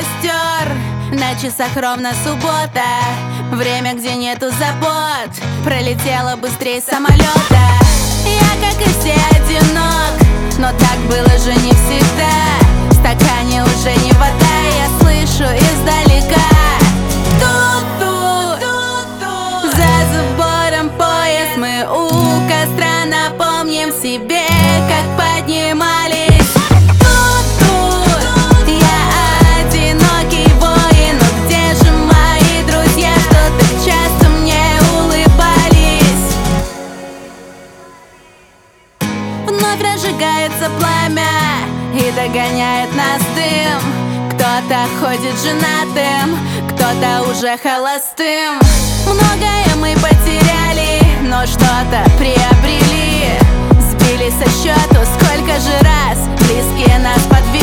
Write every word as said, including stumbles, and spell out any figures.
костер, на часах ровно суббота. Время, где нету забот, пролетело быстрее самолета. Я, как и все, одинок, но так было же не всегда. В стакане уже не вода, я слышу издалека: ту-ту, за забором поезд. Мы у костра напомним себе, как поднимались. Ту-ту, я одинокий воин, но где же мои друзья, что так часто мне улыбались? Вновь разжигается пламя и догоняет нас дым. Кто-то ходит женатым, кто-то уже холостым. Многое мы потеряли, но что-то приобрели. Сбили со счету, сколько же раз близкие нас подвели.